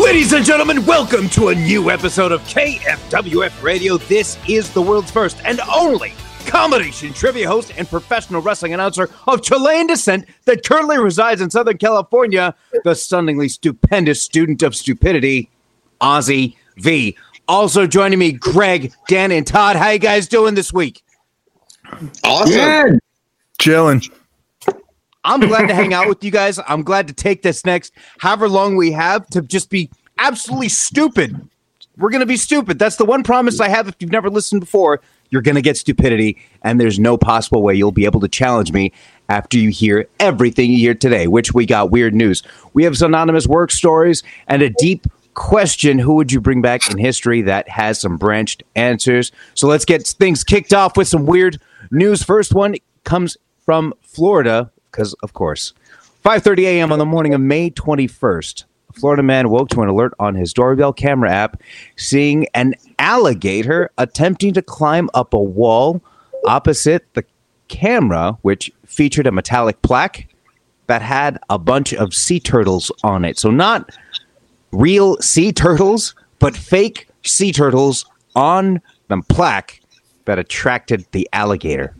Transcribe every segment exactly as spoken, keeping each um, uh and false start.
Ladies and gentlemen, welcome to a new episode of K F W F Radio. This is the world's first and only combination trivia host and professional wrestling announcer of Chilean descent that currently resides in Southern California, the stunningly stupendous student of stupidity, Ozzy V. Also joining me, Greg, Dan, and Todd. How you guys doing this week? Awesome. Yeah. Chilling. I'm glad to hang out with you guys. I'm glad to take this next however long we have to just be absolutely stupid. We're going to be stupid. That's the one promise I have. If you've never listened before, you're going to get stupidity, and there's no possible way you'll be able to challenge me after you hear everything you hear today, which we got weird news. We have some anonymous work stories and a deep question. Who would you bring back in history that has some branched answers? So let's get things kicked off with some weird news. First one comes from Florida. Because, of course, five thirty a.m. on the morning of May twenty-first, a Florida man woke to an alert on his doorbell camera app, seeing an alligator attempting to climb up a wall opposite the camera, which featured a metallic plaque that had a bunch of sea turtles on it. So not real sea turtles, but fake sea turtles on the plaque that attracted the alligator.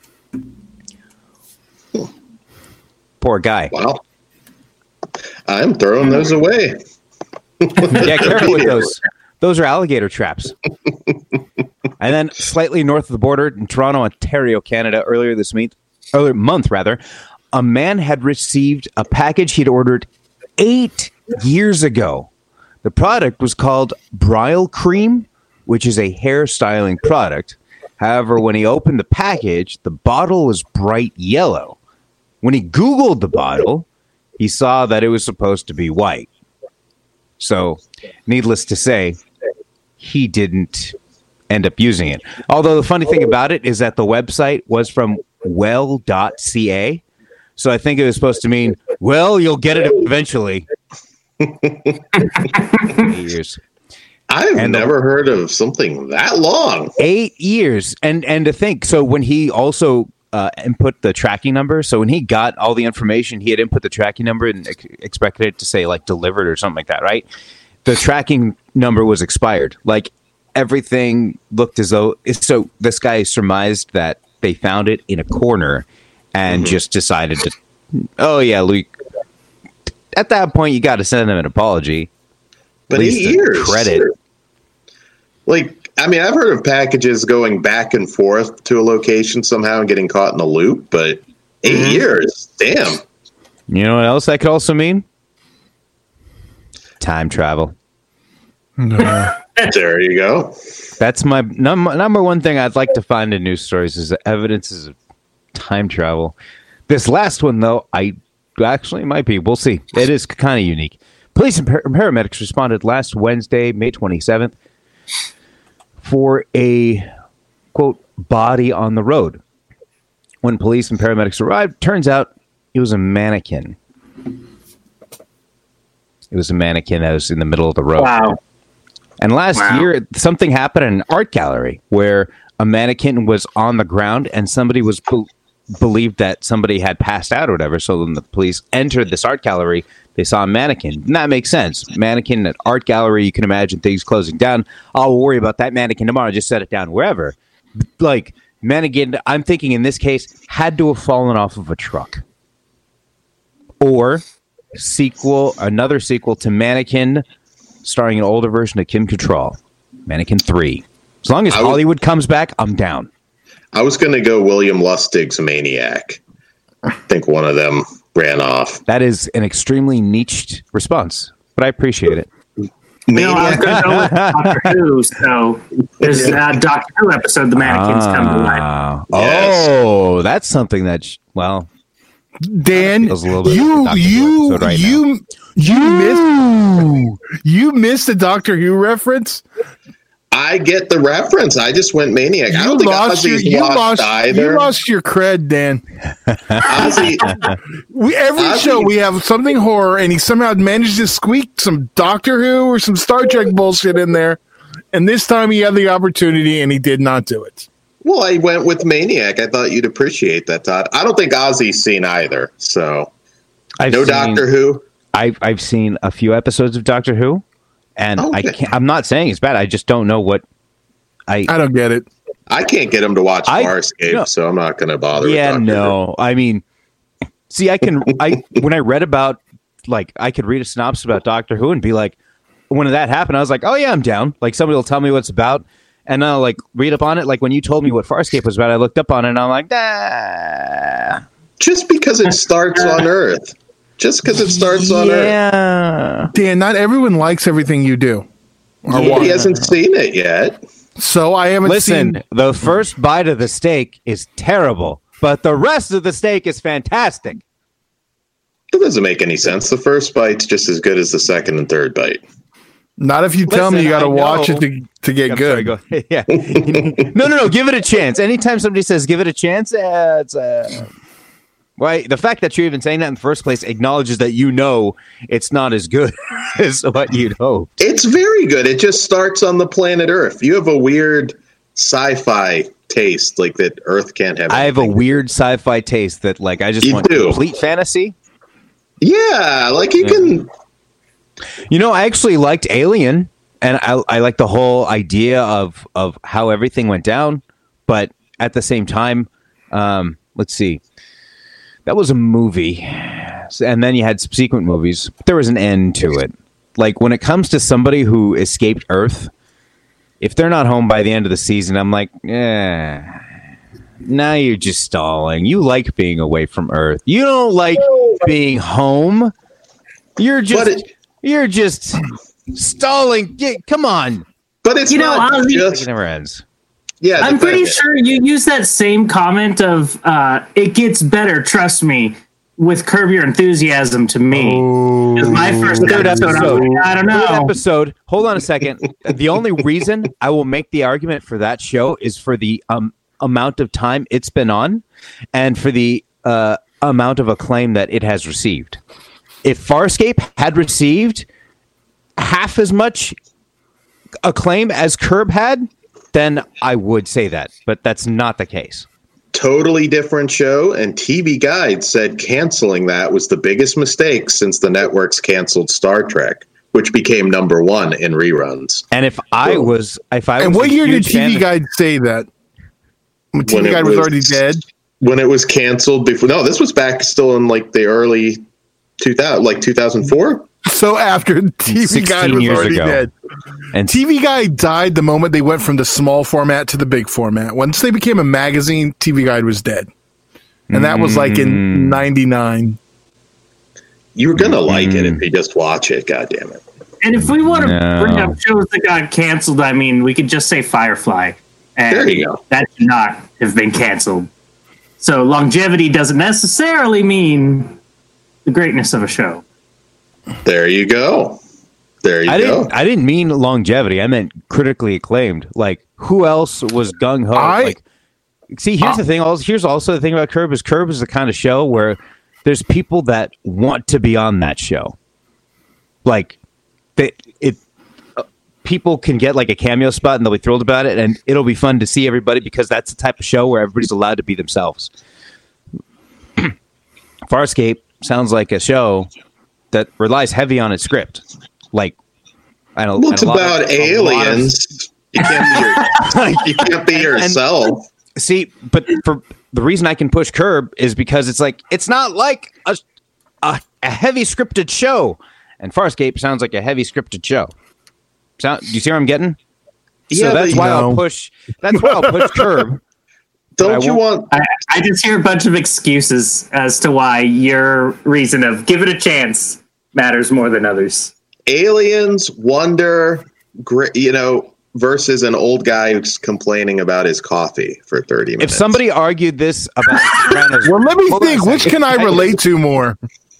Poor guy. Wow. I'm throwing those away. Yeah, careful with those. Those are alligator traps. And then slightly north of the border in Toronto, Ontario, Canada, earlier this month, earlier month rather, a man had received a package he'd ordered eight years ago. The product was called Brile Cream, which is a hair styling product. However, when he opened the package, the bottle was bright yellow. When he Googled the bottle, he saw that it was supposed to be white. So, needless to say, he didn't end up using it. Although the funny thing about it is that the website was from well dot c a. So I think it was supposed to mean, well, you'll get it eventually. Eight years. I've and never the, heard of something that long. Eight years. And, and to think, so when he also... Uh, input the tracking number. So when he got all the information, he had input the tracking number and ex- expected it to say like delivered or something like that, right? The tracking number was expired. Like everything looked as though. So this guy surmised that they found it in a corner and mm-hmm. just decided to. Oh yeah, Luke. At that point, you got to send him an apology. But eight years, credit. Like. I mean, I've heard of packages going back and forth to a location somehow and getting caught in a loop, but eight mm-hmm. years, damn. You know what else that could also mean? Time travel. No. There you go. That's my num- number one thing I'd like to find in news stories is evidences of time travel. This last one, though, I actually might be. We'll see. It is kind of unique. Police and par- paramedics responded last Wednesday, May twenty-seventh, for a, quote, body on the road. When police and paramedics arrived, turns out it was a mannequin. It was a mannequin that was in the middle of the road. Wow. And last wow. year, something happened in an art gallery where a mannequin was on the ground and somebody was be- believed that somebody had passed out or whatever. So when the police entered this art gallery, they saw a mannequin. And that makes sense. Mannequin at art gallery, you can imagine things closing down. I'll worry about that mannequin tomorrow. Just set it down wherever. Like, mannequin, I'm thinking in this case, had to have fallen off of a truck. Or sequel, another sequel to Mannequin, starring an older version of Kim Cattrall. Mannequin three. As long as I Hollywood was, comes back, I'm down. I was going to go William Lustig's Maniac. I think one of them ran off. That is an extremely niched response, but I appreciate it. No, I was going to go with Doctor Who, so there's a uh, Doctor Who episode, The Mannequins uh, come to life. Yes. Oh, that's something that, sh- well... Dan, you you right you you missed you missed the Doctor Who reference. I get the reference. I just went Maniac. You I don't think lost your, Ozzy's you lost, lost either. You lost your cred, Dan. Ozzy, we every Ozzy, show we have something horror, and he somehow managed to squeak some Doctor Who or some Star Trek bullshit in there. And this time he had the opportunity, and he did not do it. Well, I went with Maniac. I thought you'd appreciate that, Todd. I don't think Ozzy's seen either. So, I've no seen, Doctor Who. I've I've seen a few episodes of Doctor Who. And okay. I can't, I'm not saying it's bad. I just don't know what I. I don't get it. I can't get him to watch I, Farscape, no. so I'm not going to bother. Yeah, with no. Who. I mean, see, I can. I when I read about, like, I could read a synopsis about Doctor Who and be like, when that happened, I was like, oh yeah, I'm down. Like somebody will tell me what it's about, and I'll like read up on it. Like when you told me what Farscape was about, I looked up on it, and I'm like, nah. Just because it starts on Earth. Just because it starts on yeah. Earth. Yeah. Dan, not everyone likes everything you do. Yeah. He hasn't seen it yet. So I haven't Listen, seen... the first bite of the steak is terrible, but the rest of the steak is fantastic. It doesn't make any sense. The first bite's just as good as the second and third bite. Not if you tell Listen, me you got to I watch know. it to, to get I'm good. sorry, go. Yeah. no, no, no. Give it a chance. Anytime somebody says give it a chance, uh, it's uh, well, the fact that you're even saying that in the first place acknowledges that you know it's not as good as what you'd hoped. It's very good. It just starts on the planet Earth. You have a weird sci-fi taste, like that Earth can't have. I have a weird sci-fi taste that, like, I just you want do. complete fantasy. Yeah, like you yeah. can. You know, I actually liked Alien, and I, I like the whole idea of of how everything went down. But at the same time, um, let's see, that was a movie, and then you had subsequent movies. There was an end to it. Like when it comes to somebody who escaped Earth, if they're not home by the end of the season, I'm like, eh. Now you're just stalling. You like being away from Earth. You don't like being home. You're just it, you're just stalling. Get, come on. But it's you know, not just, it never ends. Yeah, I'm pretty sure you use that same comment of uh, it gets better, trust me, with Curb Your Enthusiasm to me. Because my first Third episode, episode. I, was like, I don't know. Third episode. Hold on a second. The only reason I will make the argument for that show is for the um amount of time it's been on and for the uh, amount of acclaim that it has received. If Farscape had received half as much acclaim as Curb had, then I would say that, but that's not the case. Totally different show, and T V Guide said canceling that was the biggest mistake since the networks canceled Star Trek, which became number one in reruns. And if I was, if I was, and what year did T V fan- Guide say that? When T V when Guide was, was already dead? When it was canceled before. No, this was back still in like the early two thousand, like two thousand four. So after T V Guide was already ago. dead. And T V Guide died the moment they went from the small format to the big format. Once they became a magazine, T V Guide was dead. And that was like in ninety-nine. You're going to like mm. it if you just watch it, goddammit. And if we want to no. bring up shows that got canceled, I mean, we could just say Firefly. And there you go. That should not have been canceled. So longevity doesn't necessarily mean the greatness of a show. There you go. There you I go. Didn't, I didn't mean longevity. I meant critically acclaimed. Like, who else was gung-ho? I, like, see, here's uh, the thing. Also, here's also the thing about Curb is Curb is the kind of show where there's people that want to be on that show. Like, they, it... people can get like a cameo spot and they'll be thrilled about it, and it'll be fun to see everybody because that's the type of show where everybody's allowed to be themselves. Farscape sounds like a show that relies heavy on its script. Like, I don't. Well, it's about of, aliens. Of, you can't be, your, you can't be yourself. And, see, but for the reason I can push Curb is because it's like it's not like a a, a heavy scripted show, and Farscape sounds like a heavy scripted show. Sound, do you see where I'm getting? Yeah, so that's why know. I'll push. That's why I'll push Curb. Don't you want? I, I just hear a bunch of excuses as to why your reason of give it a chance matters more than others. Aliens, Wonder, you know, versus an old guy who's complaining about his coffee for thirty minutes. If somebody argued this about Sopranos, well, let me think. Which can I relate to more?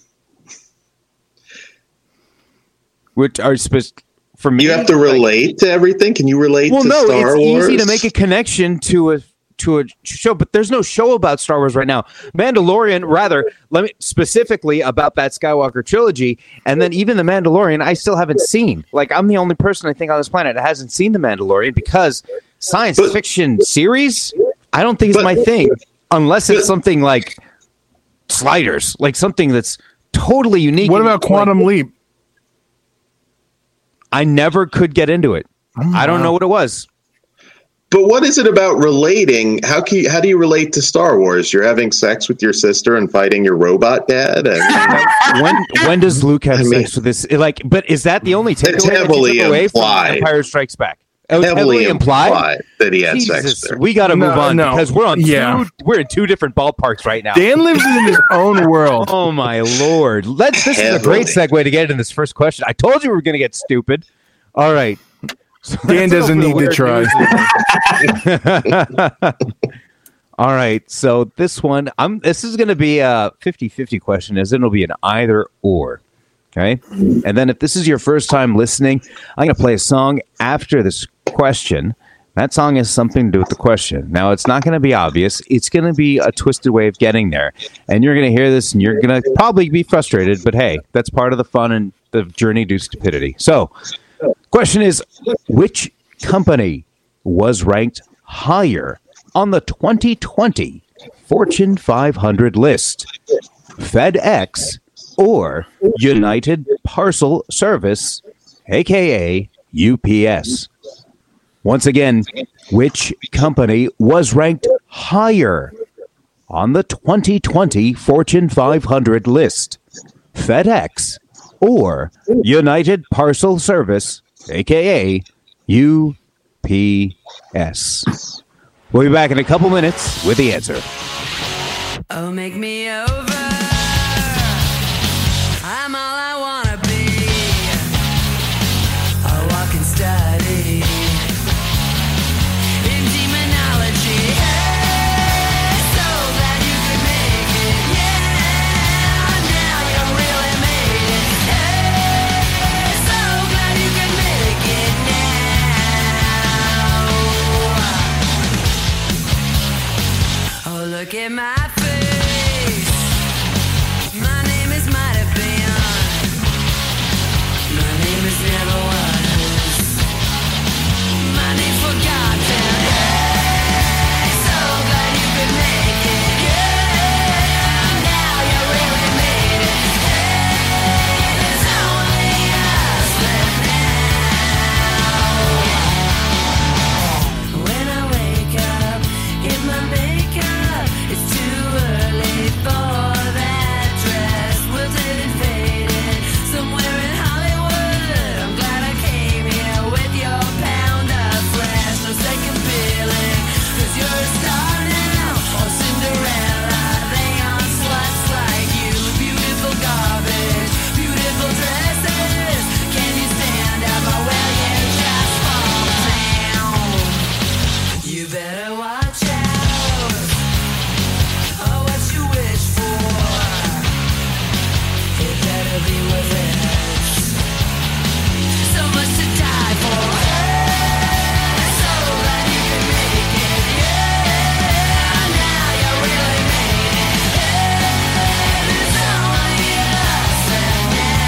Which are specific. For me, you have to relate like, to everything. Can you relate well, to no, Star it's Wars? easy to make a connection to a to a show, but there's no show about Star Wars right now. Mandalorian, rather, let me specifically about that Skywalker trilogy, and then even the Mandalorian, I still haven't seen. Like, I'm the only person I think on this planet that hasn't seen the Mandalorian because science but, fiction series, I don't think it's but, my thing, unless it's but, something like Sliders, like something that's totally unique. What about Quantum like, Leap? I never could get into it. Oh, I don't wow. know what it was. But what is it about relating? How can you, how do you relate to Star Wars? You're having sex with your sister and fighting your robot dad. And, when when does Luke have I mean, sex with this? Like, but is that the only takeaway that you took away from Empire Strikes Back? It was heavily, heavily implied? implied that he had Jesus, sex there. We got to move no, on no. because we're on yeah. two, we're in two different ballparks right now. Dan lives in his own world. Oh my Lord! Let's. This heavily. is a great segue to get into this first question. I told you we were going to get stupid. All right. So Dan doesn't need to try. All right. So this one, I'm. This is going to be a fifty-fifty question, as it'll be an either or. Okay. And then if this is your first time listening, I'm going to play a song after this question. That song has something to do with the question. Now, it's not going to be obvious. It's going to be a twisted way of getting there. And you're going to hear this and you're going to probably be frustrated. But hey, that's part of the fun and the journey to stupidity. So, question is, which company was ranked higher on the twenty twenty Fortune five hundred list? FedEx or United Parcel Service, a k a. U P S. Once again, which company was ranked higher on the twenty twenty Fortune five hundred list? FedEx or United Parcel Service, a k a. U P S. We'll be back in a couple minutes with the answer. Oh, make me over. I'm all I wanna be. A walking study in demonology. Hey, so glad you could make it. Yeah, now you really made it. Hey, so glad you could make it now. Oh, look at my face. My name is might have been. My name is never was. My name's forgotten. Hey, so glad you could make it. Yeah, now you really made it. Hey, there's only us left now. When I wake up, get my makeup. It's too early for that dress. Wilted and faded, somewhere in Hollywood. I'm glad I came here with your pound of flesh. No second feeling, cause you're a star now. Oh, Cinderella, they aren't sluts like you. Beautiful garbage, beautiful dresses. Can you stand up or will you just fall down? You better watch out. Oh, what you wish for. It better be worth it. So much to die for. Hey, so glad you could make it. Yeah, now you really made it. Hey, there's only us left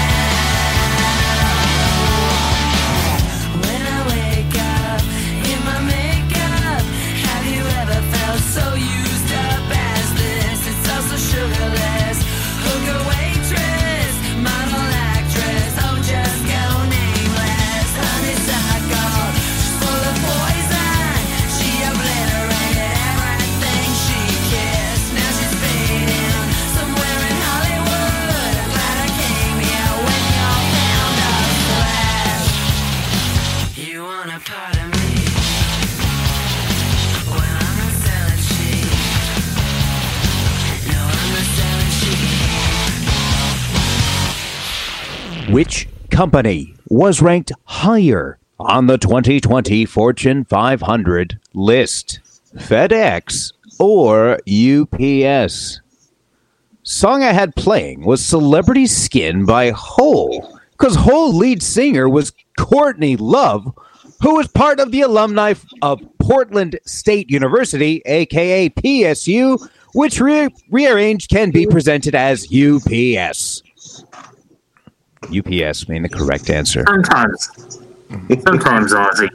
now. When I wake up, in my makeup, have you ever felt so used up as this? It's also sugarless. Hooker, waitress, model, actress, oh, just go nameless. Honeysuckle, she's full of poison. She obliterated everything she kissed. Now she's fading somewhere in Hollywood. I'm glad I came here with your pound of flesh. You want a part of me? Well, I'm not selling cheap. No, I'm not selling cheap. Which company was ranked higher on the twenty twenty Fortune five hundred list? FedEx or U P S? Song I had playing was Celebrity Skin by Hole, because Hole lead singer was Courtney Love, who was part of the alumni of Portland State University, a k a. P S U, which re- rearranged can be presented as U P S. U P S being the correct answer. Sometimes. Sometimes, Ozzy.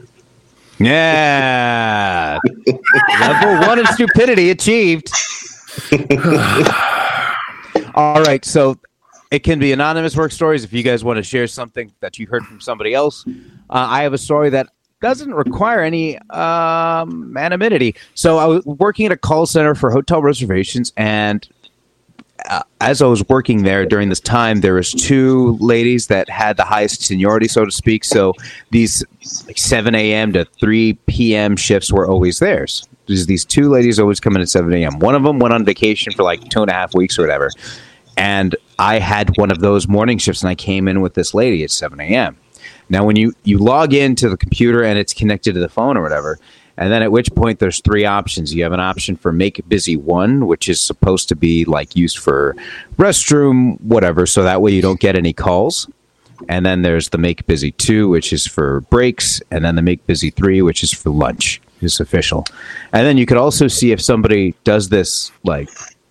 Yeah. Level one of stupidity achieved. All right. So It can be anonymous work stories if you guys want to share something that you heard from somebody else. Uh, I have a story that doesn't require any um, anonymity. So I was working at a call center for hotel reservations, and uh, as I was working there during this time, there was two ladies that had the highest seniority, so to speak. So these like seven a.m. to three p.m. shifts were always theirs. There's these two ladies always come in at seven a.m. One of them went on vacation for like two and a half weeks or whatever. And I had one of those morning shifts, and I came in with this lady at seven a.m. Now, when you, you log into the computer and it's connected to the phone or whatever, and then at which point there's three options. You have an option for Make Busy one, which is supposed to be like used for restroom, whatever, so that way you don't get any calls. And then there's the Make Busy two, which is for breaks, and then the Make Busy three, which is for lunch. It's official. And then you could also see if somebody does this like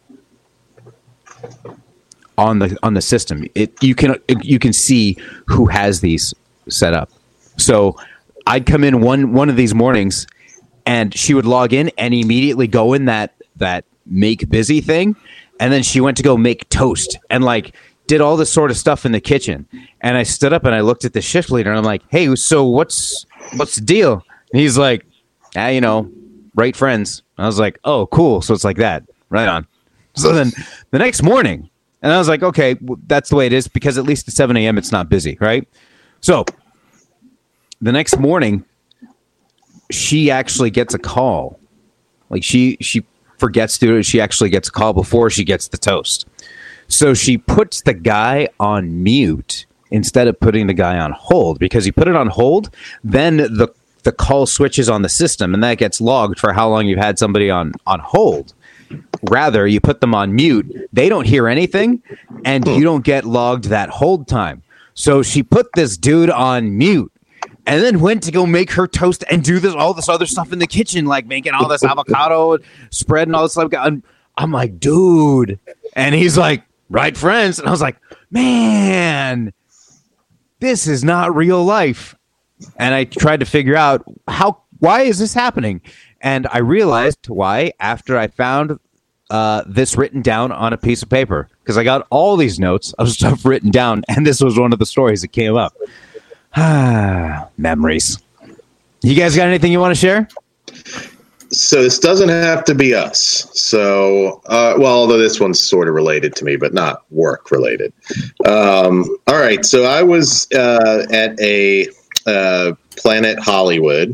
on the on the system. It you can you can see who has these set up. So I'd come in one one of these mornings, and she would log in and immediately go in that that Make Busy thing, and then she went to go make toast and like did all this sort of stuff in the kitchen. And I stood up and I looked at the shift leader and I'm like, "Hey, so what's what's the deal?" And he's like, "Ah, you know, right friends." I was like, "Oh, cool. So it's like that, right on." So then the next morning, and I was like, "Okay, well, that's the way it is because at least at seven a.m. it's not busy, right?" So the next morning, she actually gets a call. Like she she forgets to do it. She actually gets a call before she gets the toast. So she puts the guy on mute instead of putting the guy on hold, because you put it on hold, then the the call switches on the system and that gets logged for how long you've had somebody on, on hold. Rather, you put them on mute. They don't hear anything and you don't get logged that hold time. So she put this dude on mute and then went to go make her toast and do this all this other stuff in the kitchen, like making all this avocado spread and all this stuff. I'm, I'm like, dude. And he's like, right, friends. And I was like, man, this is not real life. And I tried to figure out how, why is this happening? And I realized why after I found uh, this written down on a piece of paper, because I got all these notes of stuff written down, and this was one of the stories that came up. Ah, memories. You guys got anything you want to share? So this doesn't have to be us. So, uh, well, although this one's sort of related to me, but not work related. Um, all right. So I was uh, at a uh, Planet Hollywood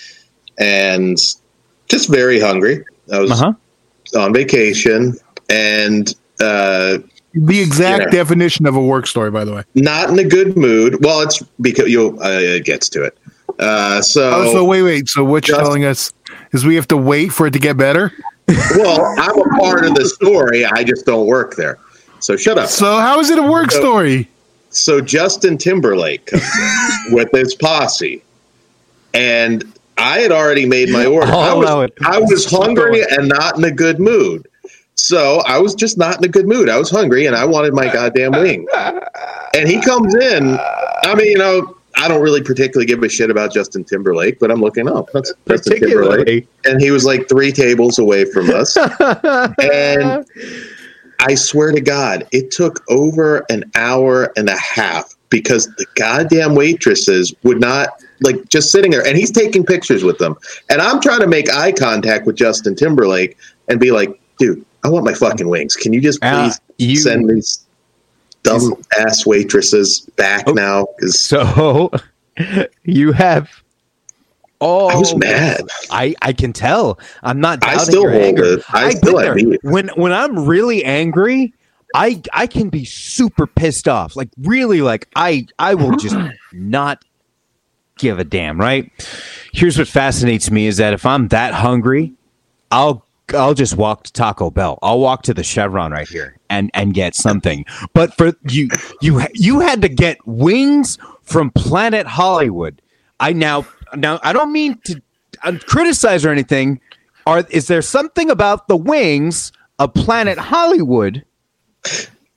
and just very hungry. I was uh-huh. on vacation and uh, the exact you know, definition of a work story, by the way. Not in a good mood. Well, it's because you'll uh, it gets to it. Uh, so, oh, so wait, wait. So what you're telling us is we have to wait for it to get better? Well, I'm a part of the story. I just don't work there. So shut up. So how is it a work so, story? So Justin Timberlake comes in with his posse, and I had already made my order. I was, I was hungry and not in a good mood. So I was just not in a good mood. I was hungry and I wanted my goddamn wing. And he comes in. I mean, you know, I don't really particularly give a shit about Justin Timberlake, but I'm looking up. That's Justin Timberlake. And he was like three tables away from us. And I swear to God, it took over an hour and a half because the goddamn waitresses would not, like, just sitting there. And he's taking pictures with them. And I'm trying to make eye contact with Justin Timberlake and be like, dude, I want my fucking wings. Can you just please uh, you, send these dumb ass waitresses back oh, now? Cause so you have. Oh, I was mad. I, I can tell. I'm not doubting I still your hold anger. it. I I've still been there. When when I'm really angry, I I can be super pissed off. Like really, like I I will just not give a damn. Right? Here's what fascinates me is that if I'm that hungry, I'll. I'll just walk to Taco Bell. I'll walk to the Chevron right here and, and get something. But for you, you you had to get wings from Planet Hollywood. I now now I don't mean to uh, criticize or anything. Are is there something about the wings of Planet Hollywood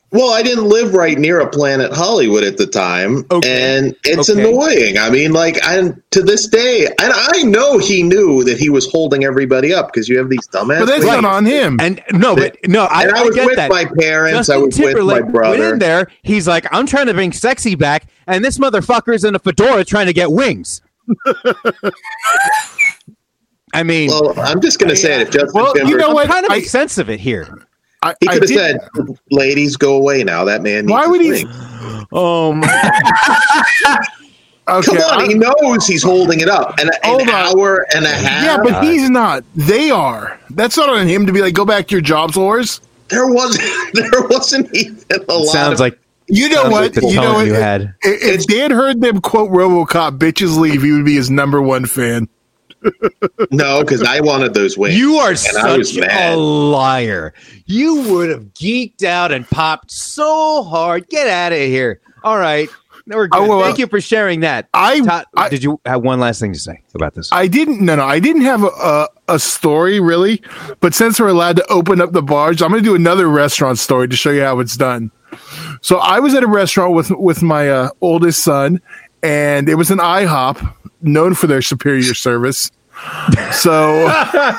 Well, I didn't live right near a Planet Hollywood at the time, okay. and it's okay. annoying. I mean, like, I to this day, and I know he knew that he was holding everybody up because you have these dumbass. But that's ladies. not on him. And no, but no, I, and I, I was get with that. my parents. Justin I was Timberlake with my brother. went in there. He's like, I'm trying to bring sexy back, and this motherfucker's in a fedora trying to get wings. I mean, well, I'm just going to say it. If Justin well, Timberlake, you know what? I'm trying to make I, sense of it here. I, he could have did, said, "Ladies, go away now." That man. Needs Why would he? wings. Um, okay, Come on, I, he knows he's holding it up. An, an hour and a half. Yeah, but he's not. They are. That's not on him to be like, go back to your jobs, whores. There wasn't. There wasn't even a lot. sounds of, like You know sounds what? like the you know tone what? you had. If, if Dan heard them quote RoboCop, "Bitches leave," he would be his number one fan. No, because I wanted those wings. You are and I was such mad. a liar. You would have geeked out and popped so hard. Get out of here. All right. We're good. Oh, well, Thank you for sharing that. I, Todd, I did you have one last thing to say about this? I didn't. No, no, I didn't have a, a a story really. But since we're allowed to open up the bars, I'm going to do another restaurant story to show you how it's done. So I was at a restaurant with with my uh, oldest son, and it was an IHOP, known for their superior service. So,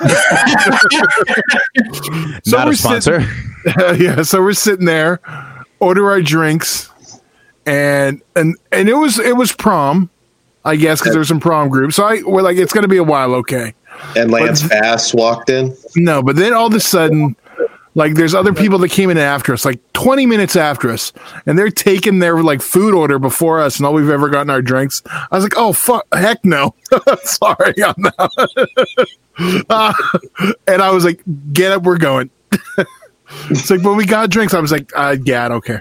so Not we're a sponsor. Sitting, yeah, so we're sitting there, order our drinks, and and and it was it was prom, I guess, because there was some prom groups. So I we're like, it's going to be a while, okay. And Lance but, Bass walked in. No, but then all of a sudden, like, there's other people that came in after us, like twenty minutes after us, and they're taking their like food order before us, and all we've ever gotten our drinks. I was like, oh fuck, heck no, sorry, I'm not. uh, and I was like, get up, we're going. It's like, but we got drinks. I was like, uh, yeah, I don't care.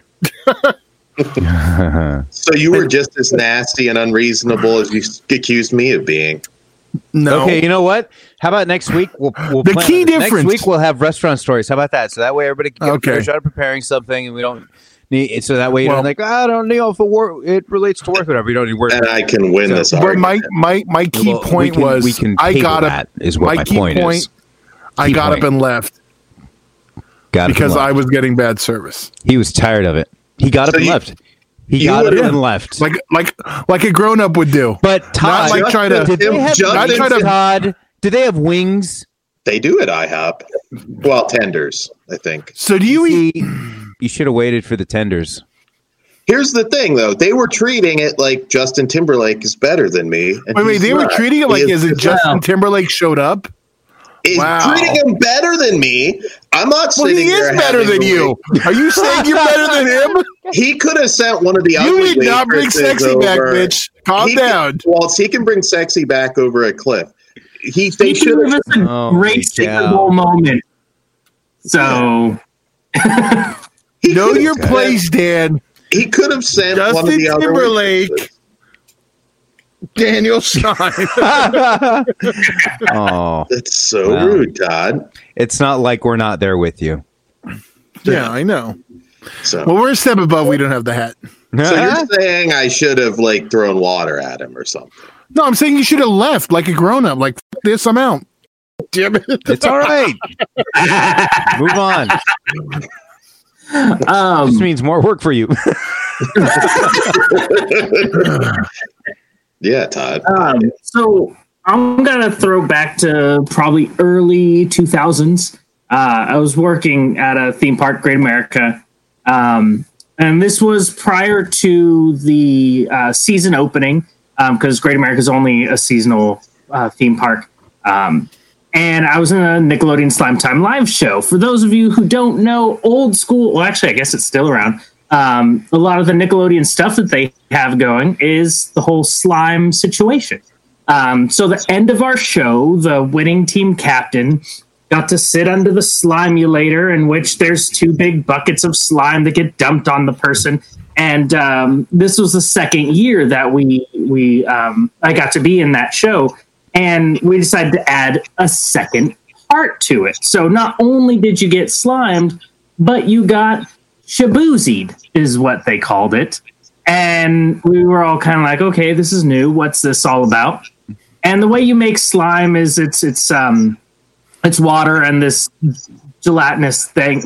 So you were just as nasty and unreasonable as you accused me of being. No. Okay, you know what? How about next week? We'll, we'll the key difference. difference. Next week we'll have restaurant stories. How about that? So that way everybody can get okay. a shot of preparing something, and we don't need it. So that way you well, don't like, oh, I don't know if it, work, it relates to work, or whatever. You don't need work. And I can win so, this. But argument. my my my key well, point we can, was we can I got up. That is what my, my key point, point is. I Key got point. up and left got because I I was getting bad service. He was tired of it. He got So up and you- left. He you got up would've- and left. Like like like a grown up would do. But Todd, Not like try to- did they have Justin- not try to- Todd? Do they have wings? They do at IHOP. Well, tenders, I think. So do you eat? See, you should have waited for the tenders. Here's the thing, though. They were treating it like Justin Timberlake is better than me. and Wait, wait. he's They were not. treating it He like is- as if Justin Timberlake showed up. He's Wow. treating him better than me. I'm not Well, sitting he is there better having than to you. wait. Are you saying you're better than him? He could have sent one of the You ugly did not bring waitresses sexy back, over. bitch. Calm He down. Can, Waltz, he can bring sexy back over a cliff. He they He should gave have. us a Oh, great my Super God. Bowl moment. So He Know could your have- place, Dan. He could have sent one of Justin the other Timberlake. waitresses. Daniel Stein. Oh, That's so Wow. rude, Todd. it's not like we're not there with you. Yeah, I know. So, Well, we're a step above. We don't have the hat. so you're saying I should have like thrown water at him or something? No, I'm saying you should have left like a grown up. Like, F- this, I'm out. Damn it. It's all right. Move on. um, This means more work for you. Yeah, Todd. Um, so I'm gonna throw back to probably early two thousands. Uh, I was working at a theme park, Great America, um, and this was prior to the uh, season opening because um, Great America is only a seasonal uh, theme park. Um, and I was in a Nickelodeon Slime Time live show. For those of you who don't know, old school. Well, actually, I guess it's still around. Um, a lot of the Nickelodeon stuff that they have going is the whole slime situation. Um, so the end of our show, the winning team captain got to sit under the slimulator, in which there's two big buckets of slime that get dumped on the person. And um, this was the second year that we we um, I got to be in that show, and we decided to add a second part to it. So not only did you get slimed, but you got shaboozied, is what they called it. And we were all kind of like, okay, this is new. What's this all about? And the way you make slime is it's it's um it's water and this gelatinous thing, like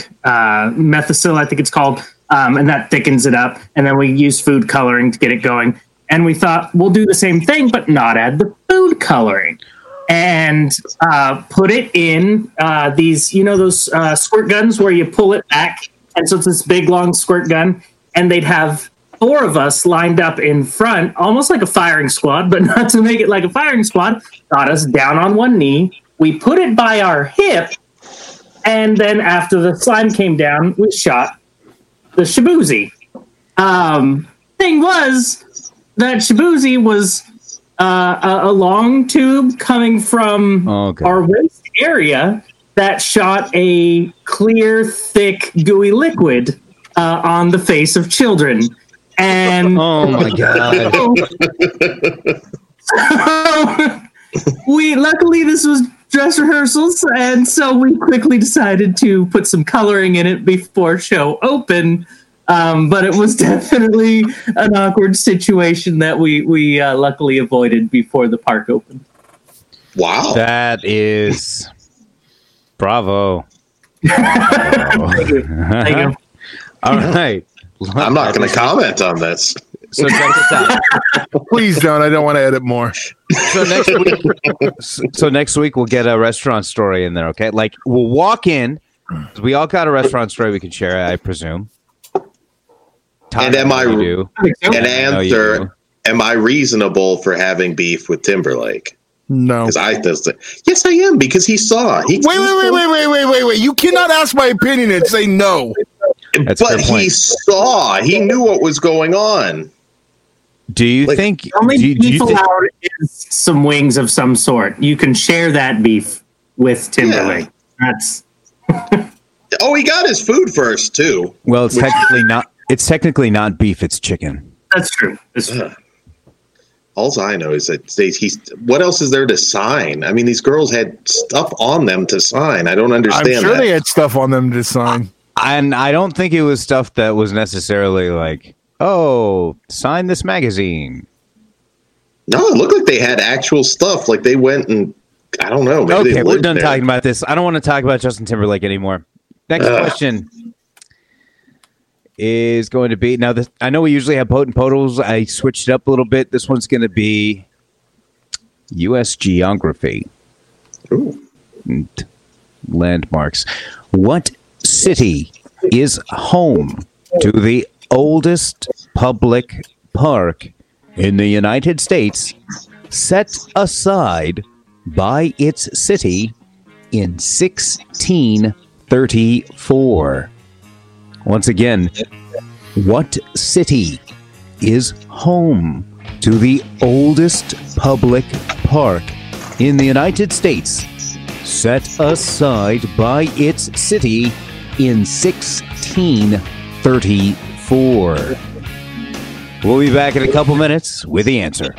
uh, methicil, I think it's called, um, and that thickens it up. And then we use food coloring to get it going. And we thought we'll do the same thing, but not add the food coloring. And uh, put it in uh, these, you know, those uh, squirt guns where you pull it back. And so it's this big, long squirt gun. And they'd have four of us lined up in front, almost like a firing squad, but not to make it like a firing squad. Got us down on one knee. We put it by our hip. And then after the slime came down, we shot the Shabuzi. Um, thing was that Shabuzi was... Uh, a, a long tube coming from okay. our waist area that shot a clear, thick, gooey liquid uh, on the face of children. And oh my god! So, we luckily this was dress rehearsals, and so we quickly decided to put some coloring in it before show open. Um, but it was definitely an awkward situation that we we uh, luckily avoided before the park opened. Wow, that is bravo! bravo. Thank you. Thank you. All right, I'm not going to comment on this. So check this out. Please don't. I don't want to edit more. So next week, so next week we'll get a restaurant story in there. Okay, like we'll walk in. We all got a restaurant story we can share, I presume. Tyler, and am I do. an answer? Am I reasonable for having beef with Timberlake? No, because I just yes, I am because he saw. He wait, wait, wait, wait, wait, wait, wait, wait. You cannot ask my opinion and say no. That's but he saw. He knew what was going on. Do you like, think? The only do you, beef do you think, allowed is some wings of some sort. You can share that beef with Timberlake. Yeah. That's. Oh, he got his food first too. Well, it's which, technically not. It's technically not beef, it's chicken. That's true. That's true. Uh, all I know is that they, he's. What else is there to sign? I mean, these girls had stuff on them to sign. I don't understand. I'm sure that. they had stuff on them to sign. And I don't think it was stuff that was necessarily like, oh, sign this magazine. No, it looked like they had actual stuff. Like they went and, I don't know. Maybe okay, we're done there. talking about this. I don't want to talk about Justin Timberlake anymore. Next uh. question is going to be now. This, I know we usually have potent potals. I switched it up a little bit. This one's going to be U S geography. Ooh. And landmarks. What city is home to the oldest public park in the United States, set aside by its city in sixteen thirty-four? Once again, what city is home to the oldest public park in the United States, set aside by its city in sixteen thirty-four? We'll be back in a couple minutes with the answer.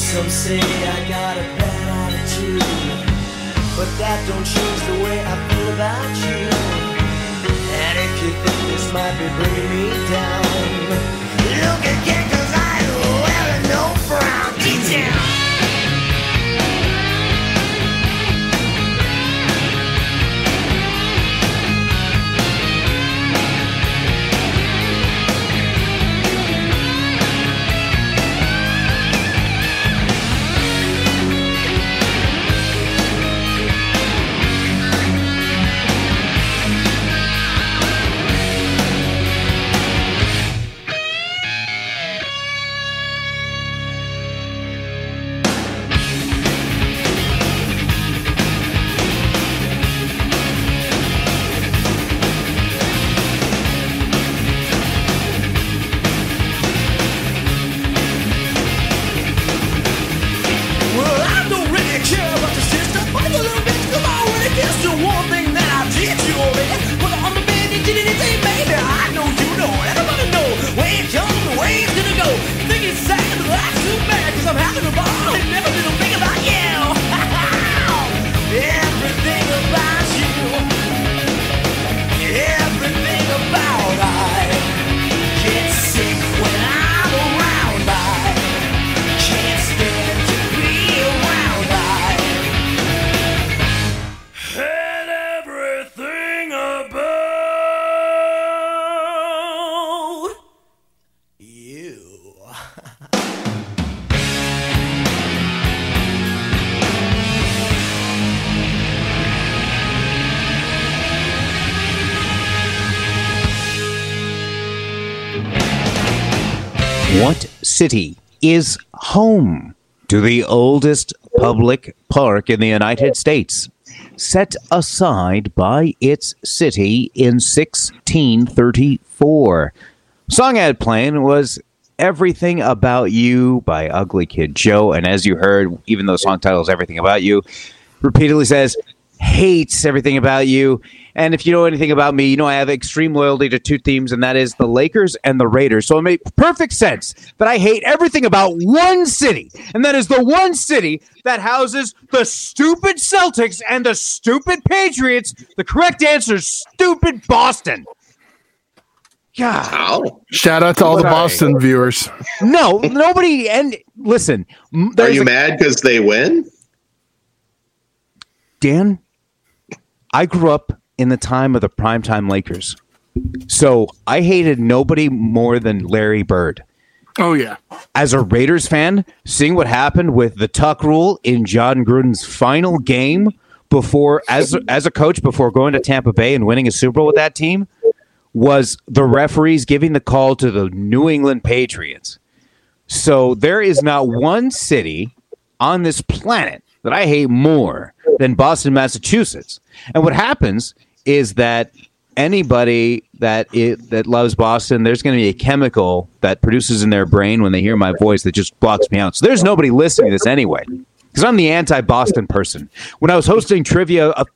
Some say I got a bad attitude, but that don't change the way I feel about you. And if you think this might be bringing me down, look again, cause I ain't wearing no brown. Detail. What city is home to the oldest public park in the United States, set aside by its city in sixteen thirty-four? Song I had playing was Everything About You by Ugly Kid Joe. And as you heard, even though the song title is Everything About You, repeatedly says, hates everything about you. And if you know anything about me, you know I have extreme loyalty to two teams, and that is the Lakers and the Raiders. So it makes perfect sense that I hate everything about one city, and that is the one city that houses the stupid Celtics and the stupid Patriots. The correct answer is stupid Boston. God. Ow. Shout out to all the Boston viewers. No, nobody. And listen, are you a, mad because they win? Dan, I grew up in the time of the primetime Lakers. So I hated nobody more than Larry Bird. Oh, yeah. As a Raiders fan, seeing what happened with the tuck rule in John Gruden's final game before, as, as a coach, before going to Tampa Bay and winning a Super Bowl with that team, was the referees giving the call to the New England Patriots. So there is not one city on this planet that I hate more than Boston, Massachusetts. And what happens is that anybody that it, that loves Boston, there's going to be a chemical that produces in their brain when they hear my voice that just blocks me out. So there's nobody listening to this anyway, because I'm the anti-Boston person. When I was hosting trivia a,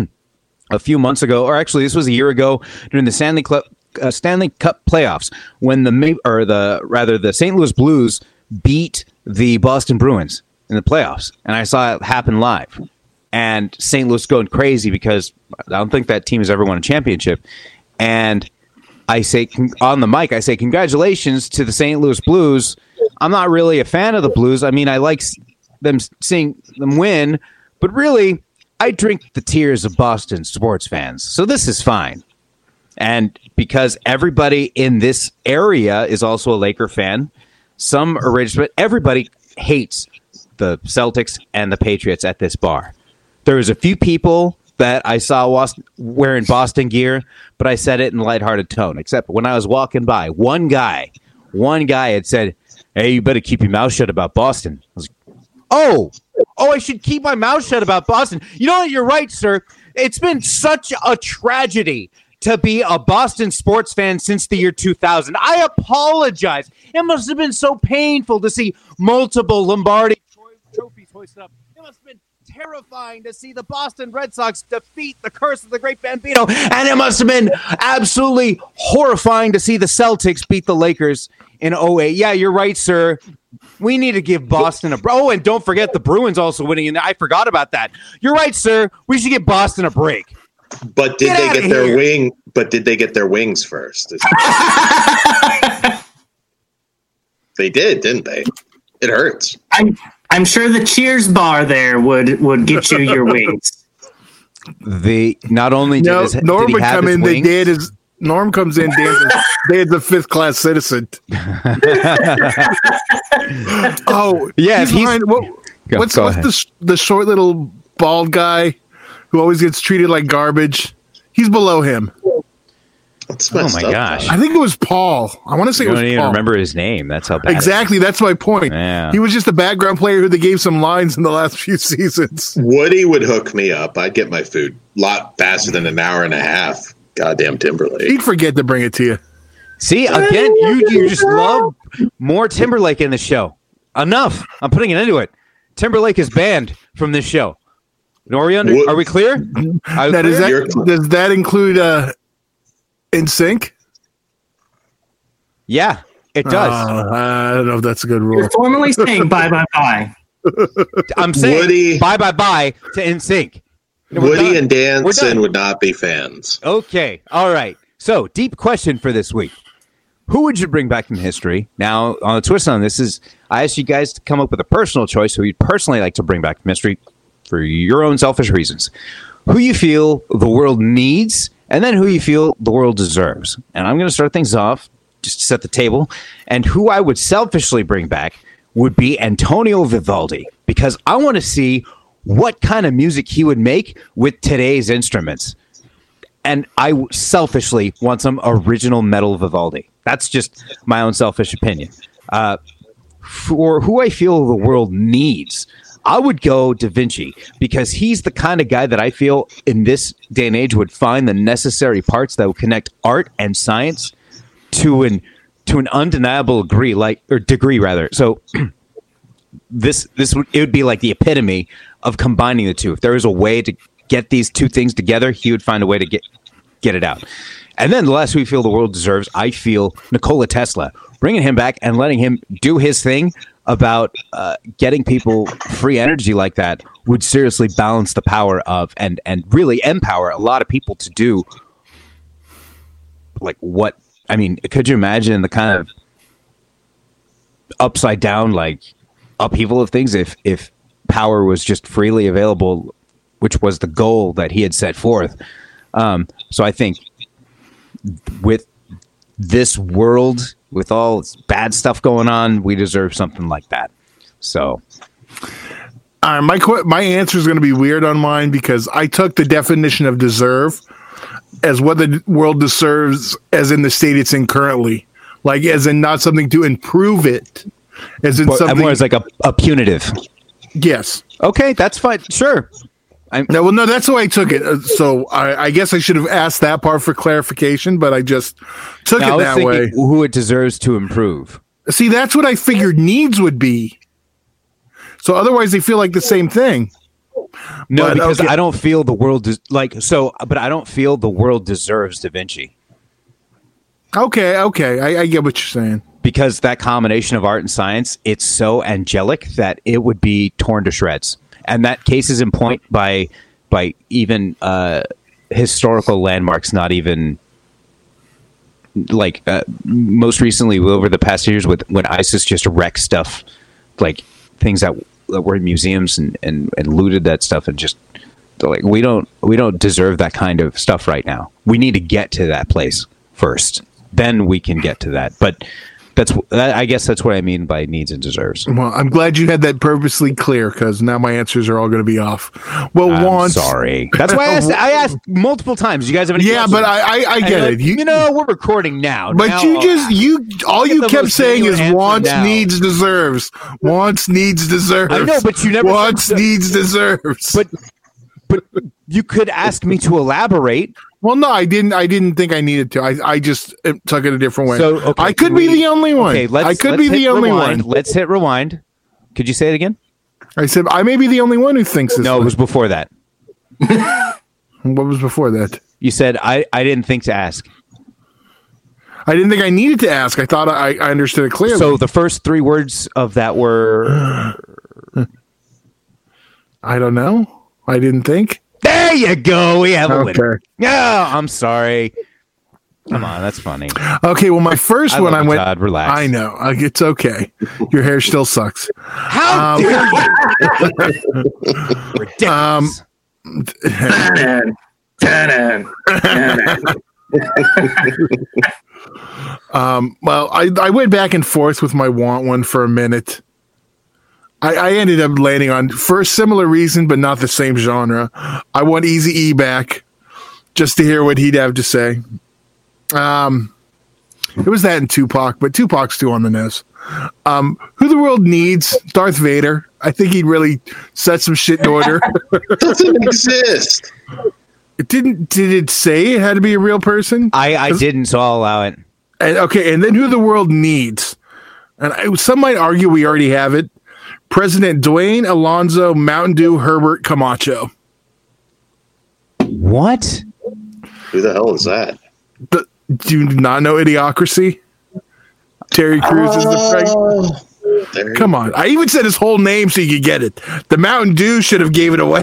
a few months ago, or actually this was a year ago during the Stanley Cup, uh, Stanley Cup playoffs, when the or the rather the Saint Louis Blues beat the Boston Bruins in the playoffs, and I saw it happen live. And Saint Louis going crazy because I don't think that team has ever won a championship. And I say on the mic, I say, congratulations to the Saint Louis Blues. I'm not really a fan of the Blues. I mean, I like them seeing them win, but really, I drink the tears of Boston sports fans. So this is fine. And because everybody in this area is also a Laker fan, some are Raiders, but everybody hates the Celtics and the Patriots at this bar. There was a few people that I saw wearing Boston gear, but I said it in a lighthearted tone, except when I was walking by, one guy, one guy had said, hey, you better keep your mouth shut about Boston. I was like, oh, oh, I should keep my mouth shut about Boston. You know what? You're right, sir. It's been such a tragedy to be a Boston sports fan since the year two thousand. I apologize. It must have been so painful to see multiple Lombardi trophies hoisted up. It must have been terrifying to see the Boston Red Sox defeat the curse of the great Bambino, and it must have been absolutely horrifying to see the Celtics beat the Lakers in oh eight. Yeah, you're right, sir. We need to give Boston a break. Oh, and don't forget the Bruins also winning, and I forgot about that. You're right, sir. We should give Boston a break. But did Get they get their wing? But did they get their wings first? They did, didn't they? It hurts. I'm I'm sure the Cheers bar there would would get you your wings. The not only did no, his, Norm did he would have come his in. wings, They did his. Norm comes in. Dan's Dan's a fifth class citizen. Oh yeah. He's He's, behind, what, go, what's go what's ahead. the the short little bald guy who always gets treated like garbage? He's below him. That's Oh messed my up. gosh! I think it was Paul. I want to say You it was don't even Paul. remember his name. That's how bad. Exactly. That's my point. Yeah. He was just a background player who they gave some lines in the last few seasons. Woody would hook me up. I'd get my food a lot faster than an hour and a half. Goddamn Timberlake. He'd forget to bring it to you. See, again, you you just love more Timberlake in the show. Enough. I'm putting an end to it. Timberlake is banned from this show. Are we under? What- Are we clear? Are we Now, does clear? You're- that does that include uh, In Sync? Yeah, it does. Uh, I don't know if that's a good rule. You're formally saying bye bye bye. I'm saying Woody- bye bye bye to N Sync. Woody and We're Danson done. would not be fans. Okay. All right. So, deep question for this week. Who would you bring back from history? Now, on the twist on this is I asked you guys to come up with a personal choice who you'd personally like to bring back from history for your own selfish reasons. Who you feel the world needs, and then who you feel the world deserves. And I'm going to start things off just to set the table. And who I would selfishly bring back would be Antonio Vivaldi, because I want to see what kind of music he would make with today's instruments. And I w- selfishly want some original metal Vivaldi. That's just my own selfish opinion. Uh, for who I feel the world needs, I would go Da Vinci, because he's the kind of guy that I feel in this day and age would find the necessary parts that would connect art and science to an to an undeniable degree, like or degree rather. So this this would it would be like the epitome of combining the two. If there was a way to get these two things together, he would find a way to get get it out. And then the last we feel the world deserves, I feel Nikola Tesla, bringing him back and letting him do his thing about uh, getting people free energy like that would seriously balance the power of and and really empower a lot of people to do like what I mean. Could you imagine the kind of upside down like upheaval of things if if power was just freely available, which was the goal that he had set forth. Um, so I think with this world, with all its bad stuff going on, we deserve something like that. So, Uh, my qu- my answer is going to be weird on mine because I took the definition of deserve as what the world deserves, as in the state it's in currently, like as in not something to improve it, as in but, something. more as like a, a punitive. Yes. Okay, that's fine. Sure. I'm, No, well, no, that's the way I took it. Uh, So I, I guess I should have asked that part for clarification, but I just took now I it was that thinking way. who it deserves to improve. See, that's what I figured needs would be. So otherwise, they feel like the same thing. No, But, because okay. I don't feel the world des- like so. But I don't feel the world deserves Da Vinci, Okay, okay, I, I get what you're saying. because that combination of art and science, it's so angelic that it would be torn to shreds. And that case is in point by by even uh, historical landmarks, not even like uh, most recently over the past years with when ISIS just wrecked stuff, like things that, that were in museums and, and, and looted that stuff, and just like we don't we don't deserve that kind of stuff right now. We need to get to that place first, then we can get to that. But that's that, I guess that's what I mean by needs and deserves. Well, I'm glad you had that purposely clear because now my answers are all going to be off. Well, I'm once, sorry. That's why I asked, I asked multiple times. You guys have any yeah, questions? but I, I, I And get you're it. like, You, you know, we're recording now. but Now you I'll just ask. you all Get you the kept most saying genuine is answer wants, now. needs, deserves. Wants, needs, deserves. I know, but you never said wants, so. needs, deserves. But but you could ask me to elaborate. well, no, I didn't. I didn't think I needed to. I, I just uh, took it a different way. So okay, I could can be we- the only one. Okay, let's, I could let's be hit the only rewind. one. Let's hit rewind. Could you say it again? I said I may be the only one who thinks this. No, way. it was before that. What was before that? You said I, I didn't think to ask. I didn't think I needed to ask. I thought I, I understood it clearly. So the first three words of that were... I don't know. I didn't think. There you go. We have a Okay. winner. Yeah, I'm sorry. Come on, that's funny. Okay, well, my first I one love I you, went. Todd, relax. I know. Uh, It's okay. Your hair still sucks. How Um, dare you? Ridiculous. Ta-da, ta-da, ta-da. Um, well, I, I went back and forth with my want one for a minute. I, I ended up landing on, for a similar reason, but not the same genre. I want Eazy-E back just to hear what he'd have to say. Um, it was that and Tupac, but Tupac's too on the nose. Um, who the world needs? Darth Vader. I think he'd really set some shit in order. Doesn't exist. It didn't. Did it say it had to be a real person? I, I didn't, so I'll allow it. And, okay, and then who the world needs? And I, some might argue we already have it. President Dwayne Alonzo Mountain Dew Herbert Camacho. What? Who the hell is that? The, do you not know Idiocracy? Terry Crews is the president. There Come on. I even said his whole name so you could get it. The Mountain Dew should have gave it away.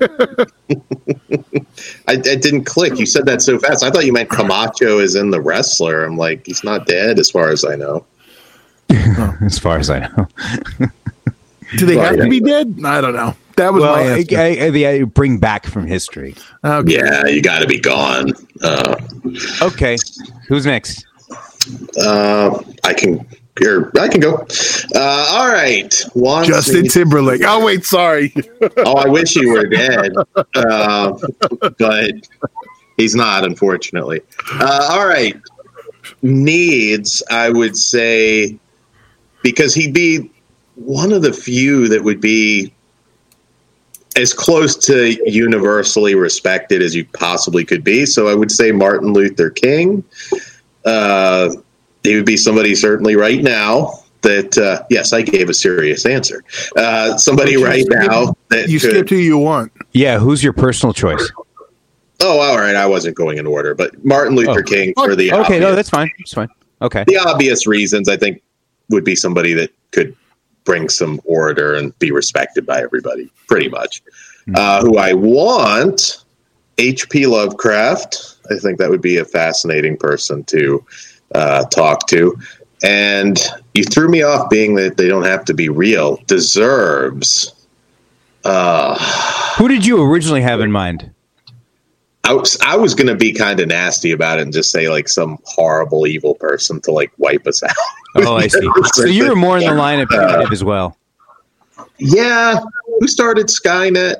I, it didn't click. You said that so fast. I thought you meant Camacho is in the wrestler. I'm like, he's not dead as far as I know. As far as I know. Do they have to be dead? I don't know. That was Well, my I, answer. I, I, I bring back from history. Okay. Yeah, you got to be gone. Uh, Okay. Who's next? uh, I can. Here, I can go. Uh, all right. Wants Justin me- Timberlake. Oh, wait, sorry. Oh, I wish he were dead. Uh, but he's not, unfortunately. Uh, all right. Needs, I would say, because he'd be one of the few that would be as close to universally respected as you possibly could be. So I would say Martin Luther King. Uh, he would be somebody certainly right now that, uh, yes, I gave a serious answer. Uh, somebody You right skipped- now that You could, skipped who you want. Yeah, who's your personal choice? Oh, all right. I wasn't going in order, but Martin Luther Oh. King for the Okay, obvious, no, that's fine. That's fine. Okay. the obvious reasons. I think would be somebody that could bring some order and be respected by everybody, pretty much. Uh, who I want, H P Lovecraft. I think that would be a fascinating person to uh, talk to. And you threw me off being that they don't have to be real. Deserves. Uh, Who did you originally have in mind? I was, I was going to be kind of nasty about it and just say like some horrible, evil person to like wipe us out. Oh, I see. So you were more in the line of punitive as well. Yeah. Who started Skynet?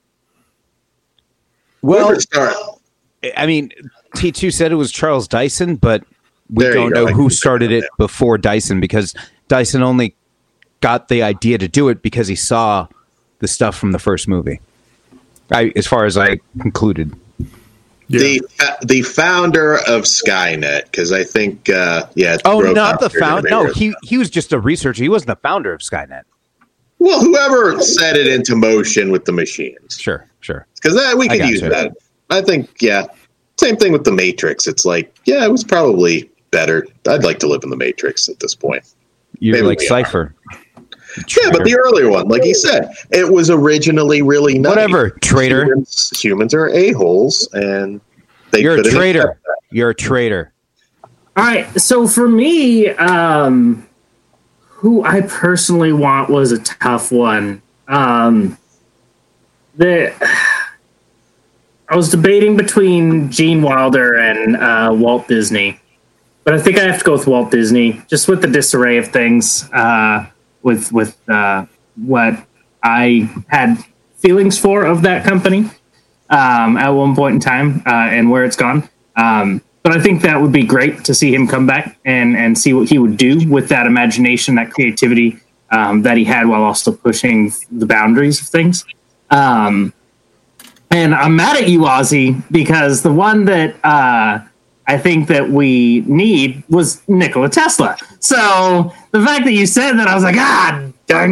Well, Whoever started. I mean, T two said it was Charles Dyson, but we There you don't go. know I who can started say it that. before Dyson, because Dyson only got the idea to do it because he saw the stuff from the first movie. I, as far as I concluded. Yeah. The uh, the founder of Skynet, because I think, uh, yeah. Oh, Robots not the are gonna founder. be No, worth- he he was just a researcher. He wasn't the founder of Skynet. Well, whoever set it into motion with the machines, Sure, sure. because that we I could use gotcha. that. I think, yeah. Same thing with the Matrix. It's like, yeah, it was probably better. I'd like to live in the Matrix at this point. You're Maybe like we are. Cypher. Yeah, but the earlier one, like he said, it was originally really nice. Whatever, traitor. Humans, humans are a-holes, and they You're a couldn't traitor. accept that. You're a traitor. All right. So for me, um, who I personally want was a tough one. Um, the I was debating between Gene Wilder and uh, Walt Disney, but I think I have to go with Walt Disney, just with the disarray of things, uh, with with uh, what I had feelings for of that company um, at one point in time, uh, and where it's gone. Um, but I think that would be great to see him come back and and see what he would do with that imagination, that creativity um, that he had, while also pushing the boundaries of things. Um, And I'm mad at you, Ozzy, because the one that uh, I think that we need was Nikola Tesla. So the fact that you said that, I was like, ah, dang it.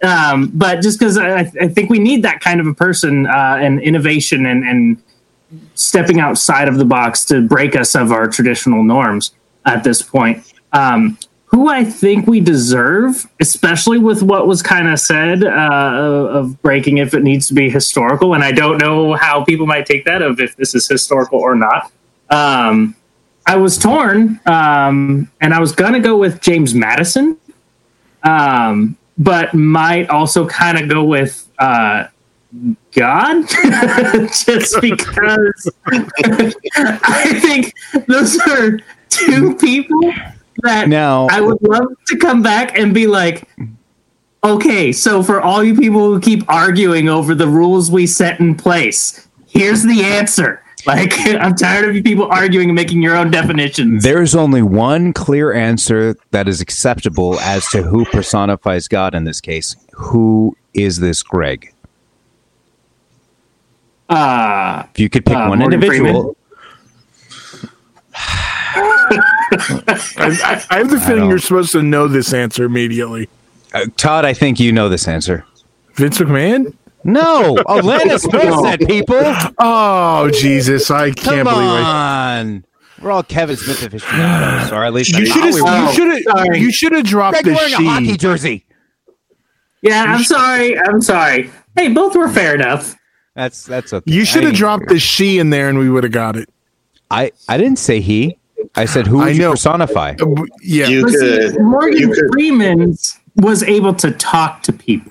Um, but just because I, I think we need that kind of a person uh, and innovation and, and stepping outside of the box to break us of our traditional norms at this point. Um, who I think we deserve, especially with what was kind of said uh, of breaking if it needs to be historical. And I don't know how people might take that of if this is historical or not. Um, I was torn um, and I was going to go with James Madison, um, but might also kind of go with uh, God, just because I think those are two people that now, I would love to come back and be like, okay, so for all you people who keep arguing over the rules we set in place, here's the answer. Like, I'm tired of you people arguing and making your own definitions. There's only one clear answer that is acceptable as to who personifies God in this case. Who is this Greg? Uh, if you could pick uh, one Morgan individual. I, I, I have the feeling you're supposed to know this answer immediately. Uh, Todd, I think you know this answer. Vince McMahon? No, Alanis Morissette, people. Oh, Jesus. I can't Come believe it. on. We're all Kevin Smith aficionados, or at least You should have Oh, you should have you should have dropped Greg the wearing a hockey she. jersey. yeah, I'm sorry. I'm sorry. Hey, both were fair enough. That's that's okay. You should I have mean, dropped the she in there and we would have got it. I, I didn't say he. I said who would I you know. personify? Uh, w- Yeah. You But see, could, Morgan you could, Freeman was able to talk to people.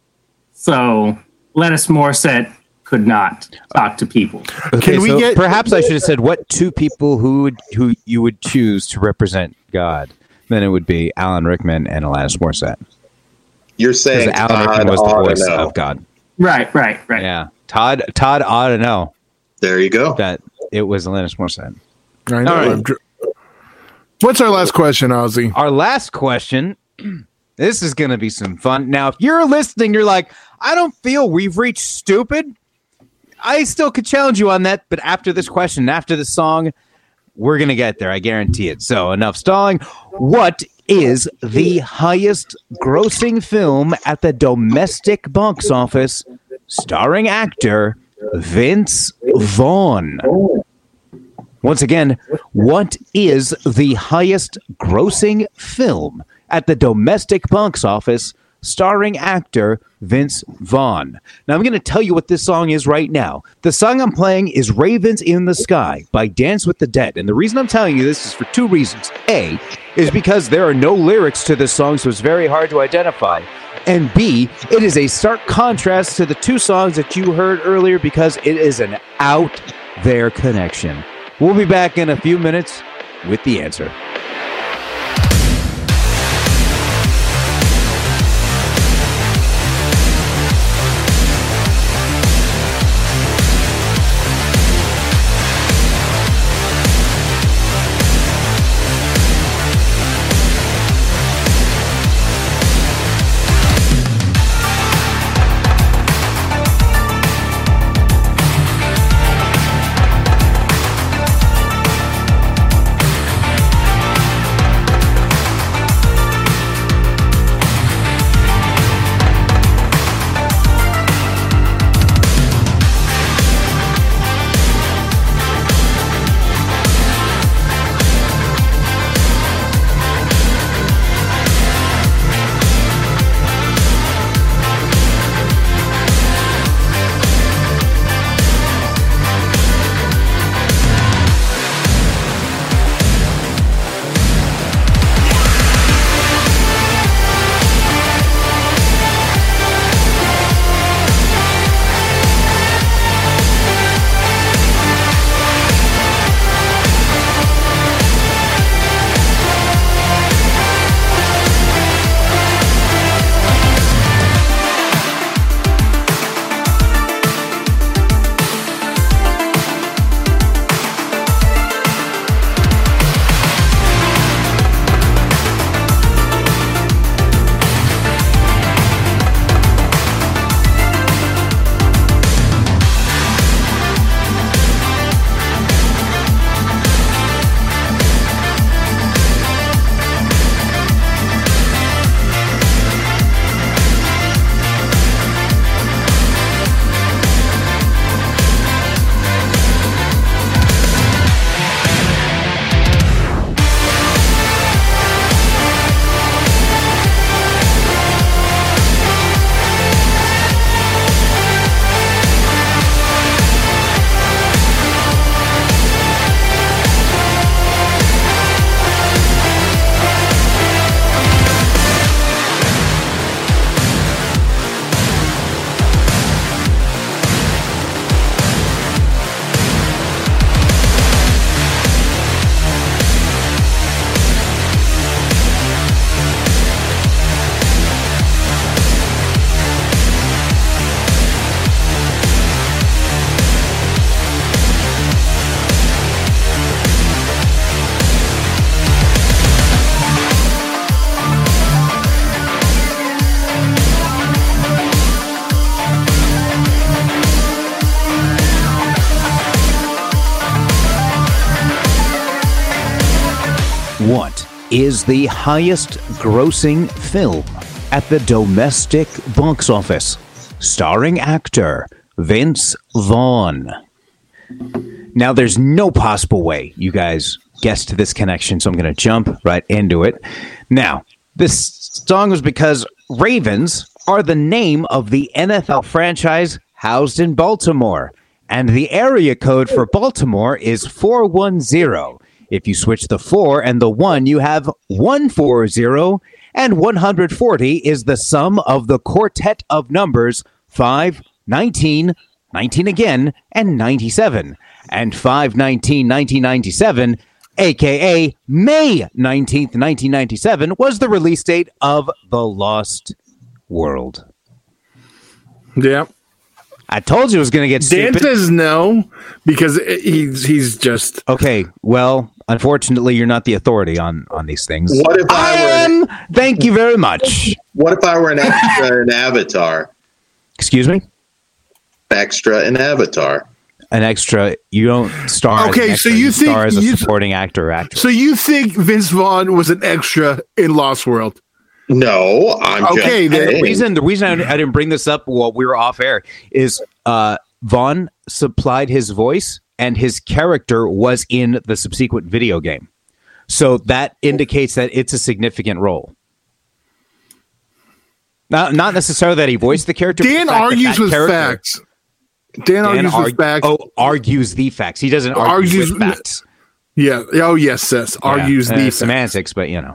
So Alanis Morissette could not talk to people. Okay, Can we so get- perhaps I should have said what two people who would who you would choose to represent God. Then it would be Alan Rickman and Alanis Morissette. you're Because saying Alan Todd Rickman was the ought to voice know. of God. Right, right, right. Yeah. Todd Todd ought to know There you go. that it was Alanis Morissette. I know. All right. I'm dr- What's our last question, Ozzy? Our last question. This is going to be some fun. Now, if you're listening, you're like, I don't feel we've reached stupid. I still could challenge you on that, but after this question, after the song, we're going to get there. I guarantee it. So enough stalling. What is the highest grossing film at the domestic box office starring actor Vince Vaughn? Once again, what is the highest grossing film at the domestic box office starring actor Vince Vaughn? Now, I'm going to tell you what this song is right now. The song I'm playing is Ravens in the Sky by Dance with the Dead. And the reason I'm telling you this is for two reasons. A, is because there are no lyrics to this song, so it's very hard to identify. And B, it is a stark contrast to the two songs that you heard earlier because it is an out there connection. We'll be back in a few minutes with the answer. Thank What is the highest grossing film at the domestic box office, starring actor Vince Vaughn? Now, there's no possible way you guys guessed this connection, so I'm going to jump right into it. Now, this song was because Ravens are the name of the N F L franchise housed in Baltimore, and the area code for Baltimore is four one zero. If you switch the four and the one, you have one forty, and one hundred forty is the sum of the quartet of numbers five, nineteen, nineteen again, and ninety-seven. And five nineteen nineteen ninety-seven, aka May nineteenth, nineteen ninety-seven, was the release date of The Lost World. Yeah. I told you it was going to get Dan stupid. says no because he's he's just okay. Well, unfortunately, you're not the authority on on these things. What if I, I were am? Thank you very much. What if I were an extra in Avatar? Excuse me. Extra in Avatar. An extra. You don't star. Okay, as an extra, so you, you think star as a you, supporting actor or actress. So you think Vince Vaughn was an extra in Lost World? No, I'm okay. Just the reason the reason I, I didn't bring this up while we were off air is uh, Vaughn supplied his voice and his character was in the subsequent video game, so that indicates that it's a significant role. Not not necessarily that he voiced the character. Dan the argues that with facts. Dan, Dan argues argue, with facts. Oh, argues the facts. He doesn't argue argues, with facts. Yeah. Oh, yes, sis. Argues yeah, the uh, semantics, but you know.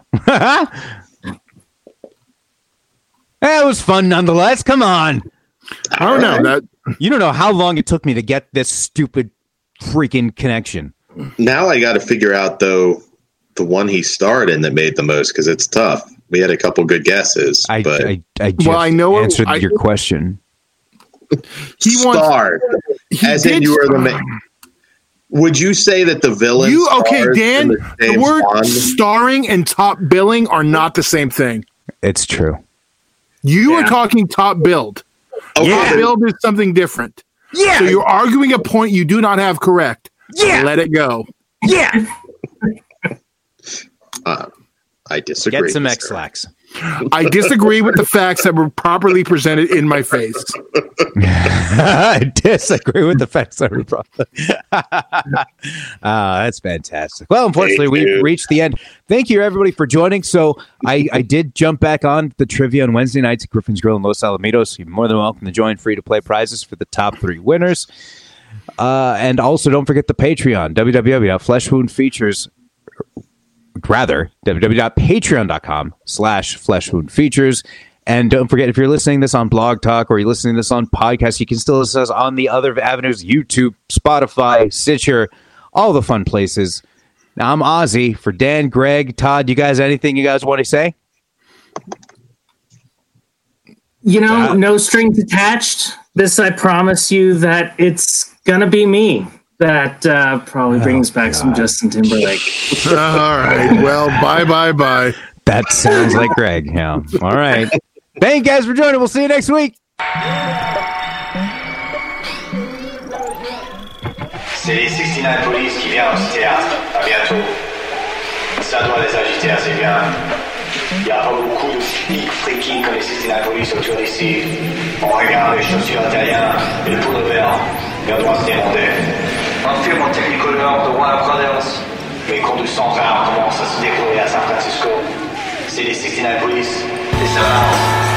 That was fun nonetheless. Come on. I don't know. That You don't know how long it took me to get this stupid freaking connection. Now I got to figure out, though, the one he starred in that made the most, because it's tough. We had a couple good guesses. I, but I, I just well, I know answered I, your question. He starred. He as in you were the main. Would you say that the villain? You okay, Dan? The, the word Bond? starring and top billing are not the same thing. It's true. You yeah. are talking top billed. Okay. Top billed is something different. Yeah. So you're arguing a point you do not have correct. Yeah. Let it go. Yeah. uh, I disagree. Get some X-Lax. I disagree with the facts that were properly presented in my face. I disagree with the facts that were properly. Ah, that's fantastic. Well, unfortunately, we've reached the end. Thank you, everybody, for joining. So I, I did jump back on the trivia on Wednesday nights at Griffin's Grill in Los Alamitos. You're more than welcome to join. Free-to-play prizes for the top three winners. Uh, and also, don't forget the Patreon, w w w dot flesh wound features rather w w w dot patreon dot com slash flesh wound features. And don't forget, if you're listening to this on Blog Talk or you're listening to this on podcast, you can still listen to us on the other avenues: YouTube, Spotify, Stitcher, all the fun places. Now, I'm Ozzy. For Dan, Greg, Todd, you guys, anything you guys want to say? You know, uh, no strings attached. This, I promise you that it's going to be me. That uh, probably brings oh, back God. some Justin Timberlake. All right. Well, bye, bye, bye. That sounds like Greg. Yeah. All right. Thank you guys for joining. We'll see you next week. C'est les sixty-nine Police qui viennent au théâtre. À bientôt. Ça doit les agiter assez bien. Il y a pas beaucoup de flics freaky comme les sixty-nine Police autour d'ici. On regarde les chaussures intérieures et le poudre vert. Et on doit se demander. Un film en Technicolor de Warner Brothers. Les cours du sang rare commencent à se découvrir à San Francisco. C'est les sixty-nine Police. Et ça va.